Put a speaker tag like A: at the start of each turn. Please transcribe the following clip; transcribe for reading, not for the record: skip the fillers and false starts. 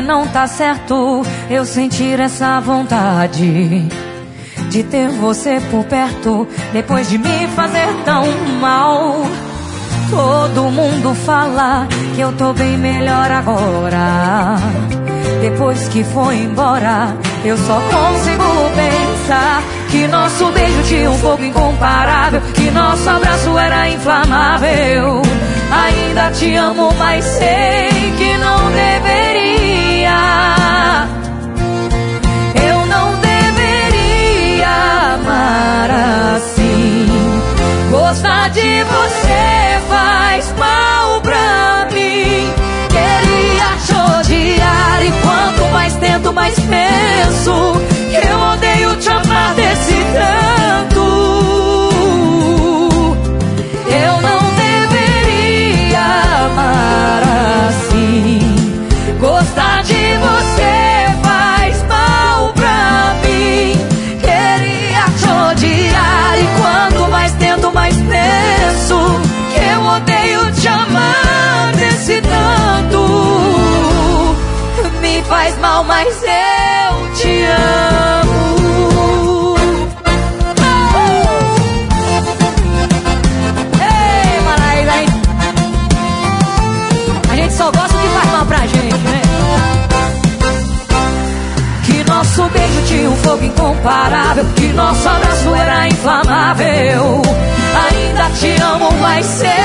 A: não tá certo eu sentir essa vontade de ter você por perto, depois de me fazer tão mal. Todo mundo fala que eu tô bem melhor agora. Depois que foi embora, eu só consigo pensar que nosso beijo tinha um fogo incomparável, que nosso abraço era inflamável. Ainda te amo, mas sei que não deveria. Eu não deveria amar assim. Gostar de você faz mal pra mim. Queria te odiar e quanto mais tento, mais penso que eu odeio te amar desse tanto. Eu não deveria amar assim. Gostar de você faz mal pra mim. Queria te odiar e quanto mais tento, mais penso que eu odeio te amar desse tanto. Me faz mal, mas eu te amo. Ei, Maraíba, hein? A gente só gosta do que faz mal pra gente, né? Que nosso beijo tinha um fogo incomparável, que nosso abraço era inflamável. Ainda te amo, mas sei